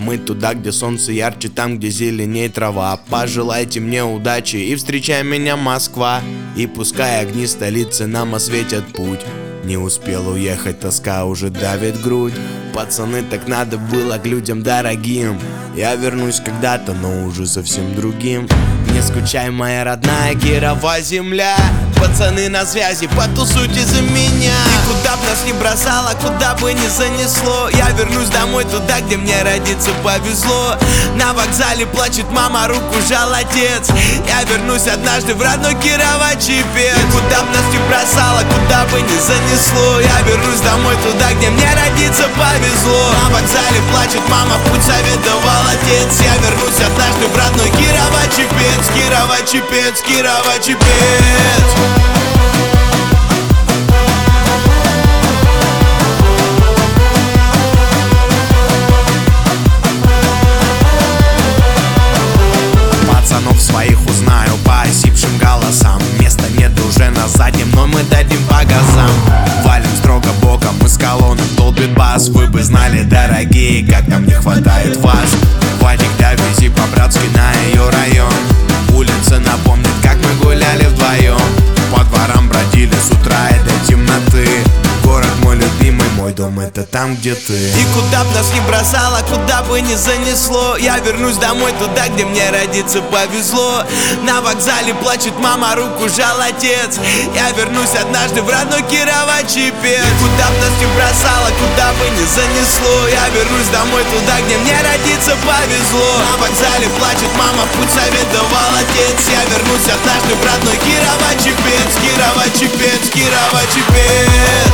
Мы туда, где солнце ярче, там, где зеленей трава. Пожелайте мне удачи и встречай меня, Москва. И пускай огни столицы нам осветят путь. Не успел уехать, тоска уже давит грудь. Пацаны, так надо было к людям дорогим. Я вернусь когда-то, но уже совсем другим. Не скучай, моя родная Кирова земля. Пацаны на связи, потусуйте за меня. И куда б нас ни бросало, куда бы ни занесло, я вернусь домой туда, где мне родиться повезло. На вокзале плачет мама, руку жал отец. Я вернусь однажды в родной Кирово-Чепец. И куда б нас ни бросало, куда бы ни занесло, я вернусь домой туда, где мне родиться повезло. На вокзале плачет мама, путь советовал отец. Я вернусь однажды в родной Кирово-Чепец. Кирово-Чепец, Кирово-Чепец. Пацанов своих узнаю по осипшим голосам. Места нет уже на заднем, но мы дадим по газам. Валим строго боком, из колонны долбит бас. Вы бы знали, дорогие, как нам не хватает вас. Вадик, довези по-братски на ее район. Улица напомнит, как мы гуляли вдвоем. По дворам бродили с утра и до темноты. Город мой любимый, мой дом — это там, где ты. И куда б нас ни бросало, куда бы ни занесло, я вернусь домой туда, где мне родиться повезло. На вокзале плачет мама, руку жал отец. Я вернусь однажды в родной Кирово-Чепец. И куда б нас ни бросало, куда бы ни занесло, я вернусь домой туда, где мне родиться повезло. На вокзале плачет мама, путь советовал отец. Я вернусь однажды в родной Кирово-Чепец. Кирово-Чепец, Кирово-Чепец.